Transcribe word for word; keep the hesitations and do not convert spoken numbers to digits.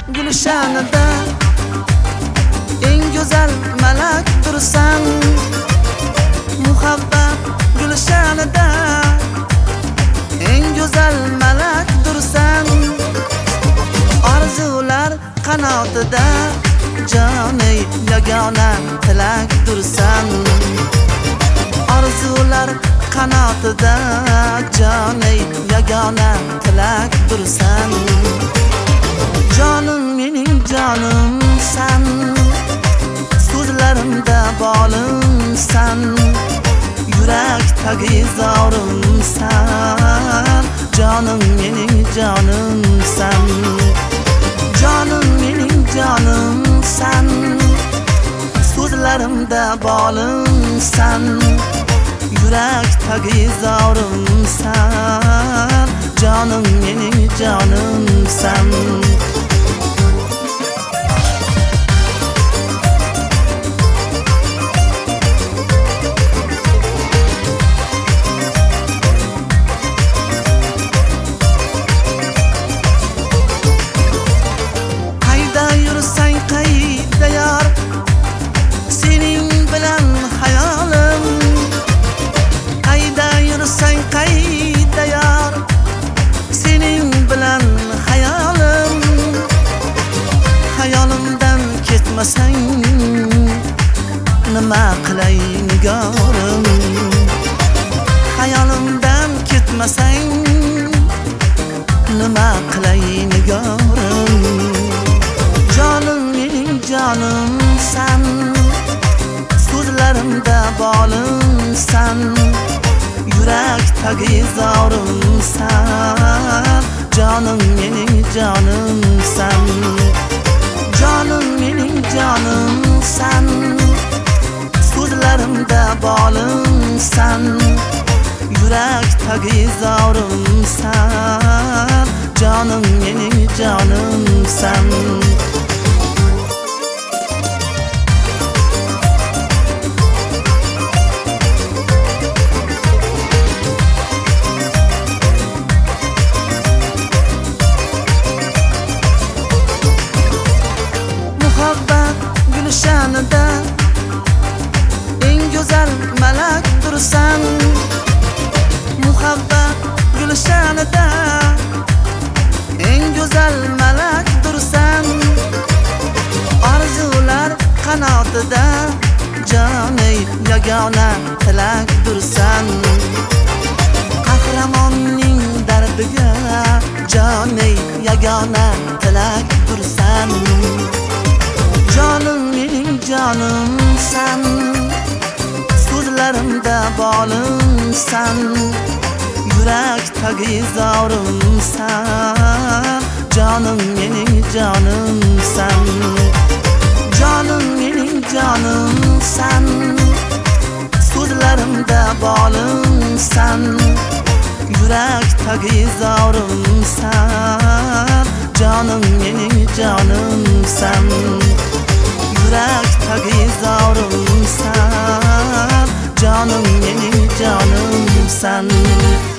gulshanida eng go'zal malakdirsan. Muhabbat gulshanida eng go'zal malakdirsan. Orzular qanotida joney yagona tilakdirsan. Orzular qanotida joney yagona tilakdirsan. Jonim mening jonimsan, so'zlarimda bolimsan, yurakdagi zorimsan. Jonim mening jonimsan, jonim mening jonimsan, so'zlarimda bolimsan, yurakdagi zorimsan. Jonim mening jonimsan. Nima qilay nigorim, hayolimdan ketmasang. Nima qilay nigorim, jonim mening jonimsan, so'zlarimda bolimsan, yurakdagi zorimsan. Jonim mening jonimsan, jonim mening jonimsan, so'zlarimda bolimsan, yurakdagi zorimsan. Jonim mening jonimsan. Muhabbat gulshanida eng go'zal malakdirsan. Muhabbat gulshanida eng go'zal malakdirsan. Orzular qanotida joney yagona tilakdirsan. Qahramonning dardiga joney yagona tilakdirsan. Jonim mening jonimsan, so'zlarimda bolimsan, yurakdagi zorimsan. Jonim mening jonimsan, jonim mening jonimsan, so'zlarimda bolimsan, yurakdagi zorimsan. Jonim mening jonimsan, yurakdagi zorimsan. Jonim mening jonimsan.